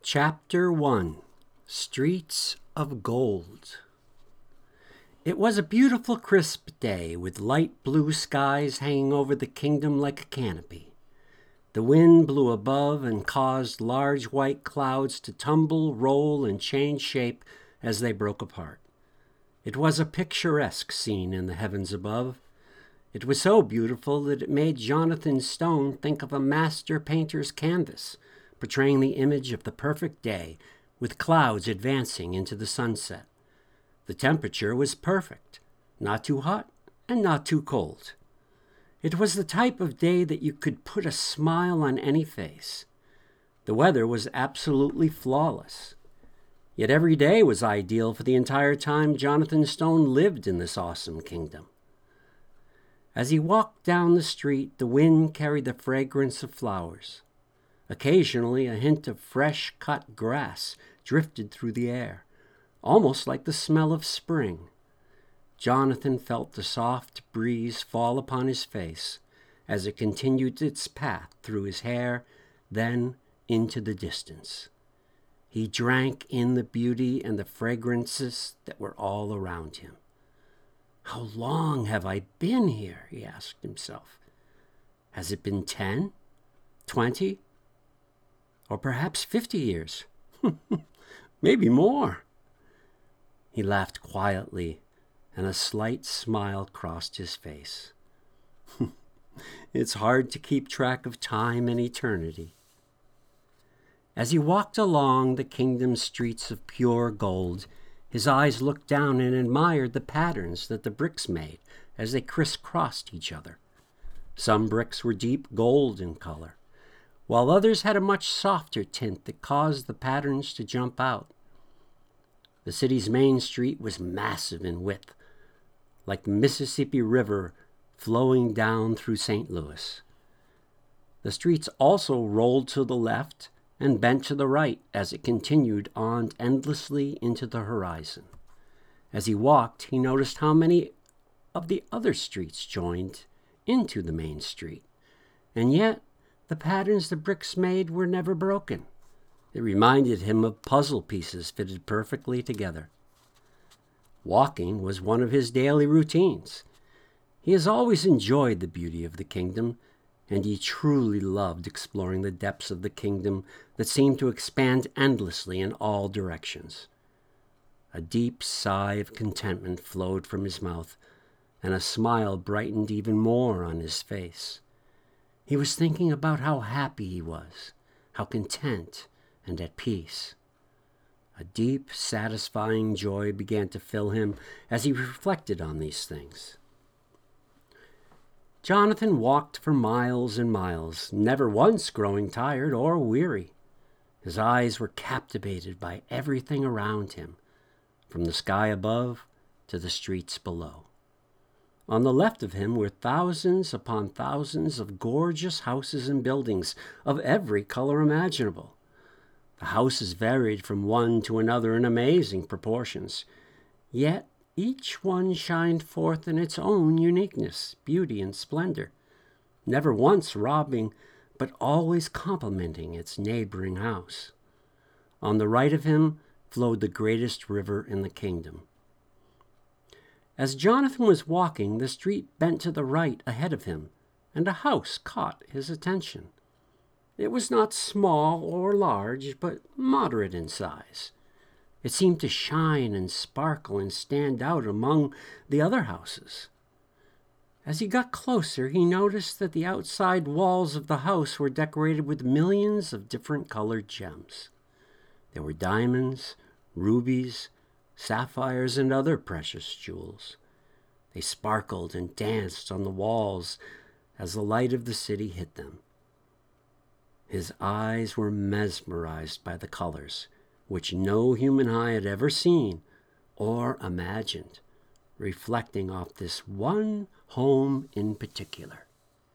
Chapter 1 Streets of Gold. It was a beautiful crisp day with light blue skies hanging over the kingdom like a canopy. The wind blew above and caused large white clouds to tumble, roll, and change shape as they broke apart. It was a picturesque scene in the heavens above. It was so beautiful that it made Jonathan Stone think of a master painter's canvas, portraying the image of the perfect day with clouds advancing into the sunset. The temperature was perfect, not too hot and not too cold. It was the type of day that you could put a smile on any face. The weather was absolutely flawless. Yet every day was ideal for the entire time Jonathan Stone lived in this awesome kingdom. As he walked down the street, the wind carried the fragrance of flowers. Occasionally, a hint of fresh-cut grass drifted through the air, almost like the smell of spring. Jonathan felt the soft breeze fall upon his face as it continued its path through his hair, then into the distance. He drank in the beauty and the fragrances that were all around him. "How long have I been here?" he asked himself. "Has it been 10, 20, or perhaps 50 years? Maybe more." He laughed quietly, and a slight smile crossed his face. It's hard to keep track of time and eternity. As he walked along the kingdom's streets of pure gold, his eyes looked down and admired the patterns that the bricks made as they crisscrossed each other. Some bricks were deep gold in color, while others had a much softer tint that caused the patterns to jump out. The city's main street was massive in width, like the Mississippi River flowing down through St. Louis. The streets also rolled to the left and bent to the right as it continued on endlessly into the horizon. As he walked, he noticed how many of the other streets joined into the main street, and yet the patterns the bricks made were never broken. It reminded him of puzzle pieces fitted perfectly together. Walking was one of his daily routines. He has always enjoyed the beauty of the kingdom, and he truly loved exploring the depths of the kingdom that seemed to expand endlessly in all directions. A deep sigh of contentment flowed from his mouth, and a smile brightened even more on his face. He was thinking about how happy he was, how content and at peace. A deep, satisfying joy began to fill him as he reflected on these things. Jonathan walked for miles and miles, never once growing tired or weary. His eyes were captivated by everything around him, from the sky above to the streets below. On the left of him were thousands upon thousands of gorgeous houses and buildings of every color imaginable. The houses varied from one to another in amazing proportions, yet each one shined forth in its own uniqueness, beauty, and splendor, never once robbing, but always complementing its neighboring house. On the right of him flowed the greatest river in the kingdom. As Jonathan was walking, the street bent to the right ahead of him, and a house caught his attention. It was not small or large, but moderate in size. It seemed to shine and sparkle and stand out among the other houses. As he got closer, he noticed that the outside walls of the house were decorated with millions of different colored gems. There were diamonds, rubies, sapphires, and other precious jewels. They sparkled and danced on the walls as the light of the city hit them. His eyes were mesmerized by the colors, which no human eye had ever seen or imagined, reflecting off this one home in particular.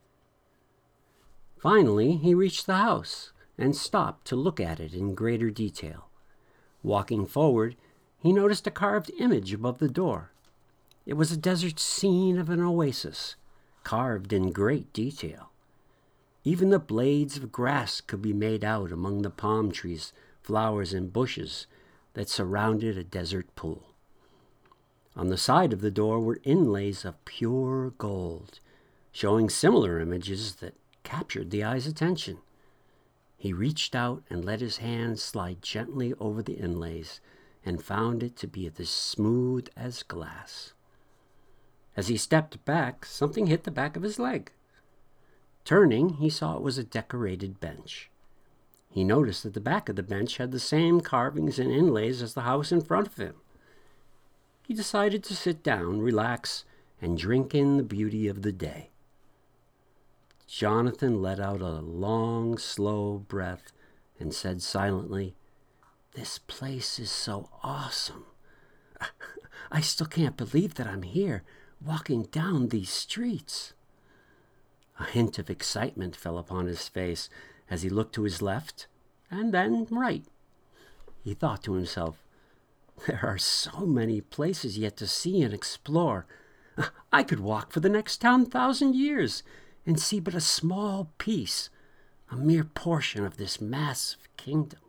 Finally, he reached the house and stopped to look at it in greater detail. Walking forward, he noticed a carved image above the door. It was a desert scene of an oasis, carved in great detail. Even the blades of grass could be made out among the palm trees flowers and bushes that surrounded a desert pool. On the side of the door were inlays of pure gold, showing similar images that captured the eye's attention. He reached out and let his hand slide gently over the inlays and found it to be as smooth as glass. As he stepped back, something hit the back of his leg. Turning, he saw it was a decorated bench. He noticed that the back of the bench had the same carvings and inlays as the house in front of him. He decided to sit down, relax, and drink in the beauty of the day. Jonathan let out a long, slow breath and said silently, "This place is so awesome. I still can't believe that I'm here, walking down these streets." A hint of excitement fell upon his face as he looked to his left and then right. He thought to himself, "There are so many places yet to see and explore. I could walk for the next 10,000 years and see but a small piece, a mere portion of this massive kingdom."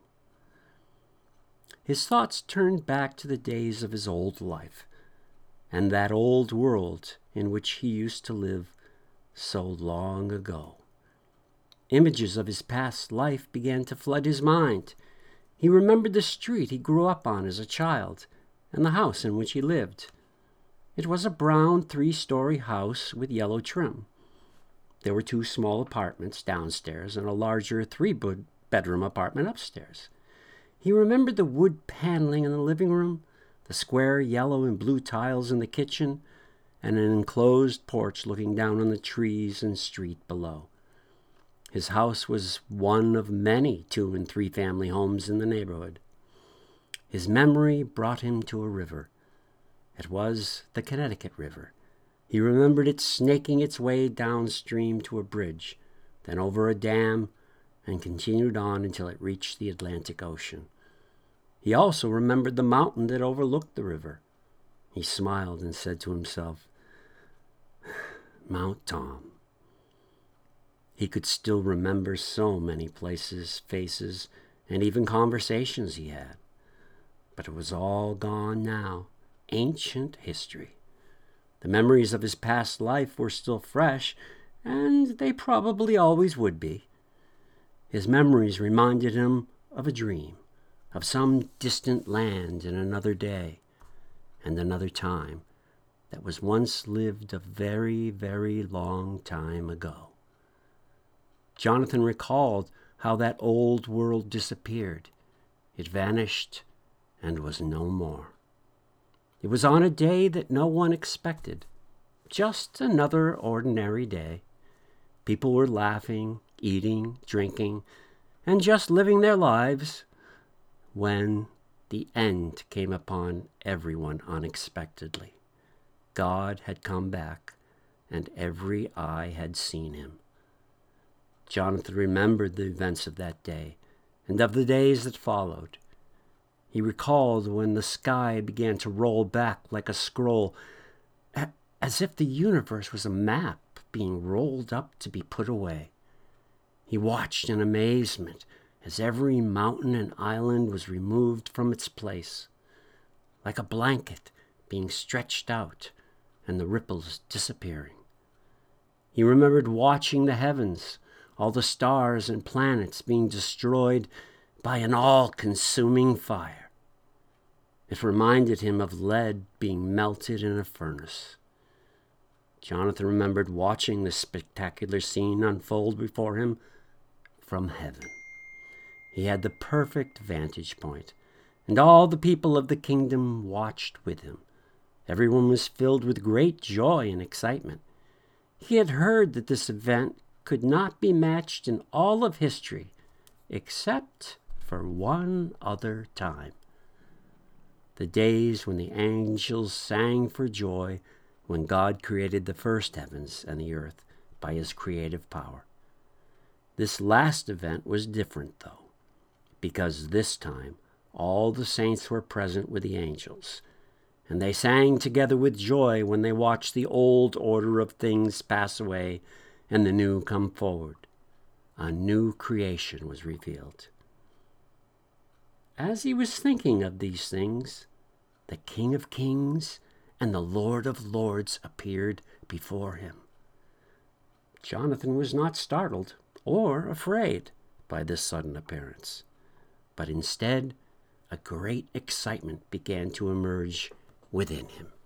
His thoughts turned back to the days of his old life and that old world in which he used to live so long ago. Images of his past life began to flood his mind. He remembered the street he grew up on as a child and the house in which he lived. It was a brown 3-story house with yellow trim. There were 2 small apartments downstairs and a larger 3-bedroom apartment upstairs. He remembered the wood paneling in the living room, the square yellow and blue tiles in the kitchen, and an enclosed porch looking down on the trees and street below. His house was one of many 2- and 3-family homes in the neighborhood. His memory brought him to a river. It was the Connecticut River. He remembered it snaking its way downstream to a bridge, then over a dam, and continued on until it reached the Atlantic Ocean. He also remembered the mountain that overlooked the river. He smiled and said to himself, "Mount Tom." He could still remember so many places, faces, and even conversations he had. But it was all gone now, ancient history. The memories of his past life were still fresh, and they probably always would be. His memories reminded him of a dream, of some distant land in another day and another time that was once lived a very, very long time ago. Jonathan recalled how that old world disappeared. It vanished and was no more. It was on a day that no one expected, just another ordinary day. People were laughing, eating, drinking, and just living their lives when the end came upon everyone unexpectedly. God had come back, and every eye had seen him. Jonathan remembered the events of that day and of the days that followed. He recalled when the sky began to roll back like a scroll, as if the universe was a map being rolled up to be put away. He watched in amazement as every mountain and island was removed from its place, like a blanket being stretched out and the ripples disappearing. He remembered watching the heavens, all the stars and planets being destroyed by an all-consuming fire. It reminded him of lead being melted in a furnace. Jonathan remembered watching this spectacular scene unfold before him from heaven. He had the perfect vantage point, and all the people of the kingdom watched with him. Everyone was filled with great joy and excitement. He had heard that this event could not be matched in all of history, except for one other time. The days when the angels sang for joy when God created the first heavens and the earth by his creative power. This last event was different, though, because this time all the saints were present with the angels, and they sang together with joy when they watched the old order of things pass away and the new come forward. A new creation was revealed. As he was thinking of these things, the King of Kings and the Lord of Lords appeared before him. Jonathan was not startled or afraid by this sudden appearance, but instead a great excitement began to emerge within him.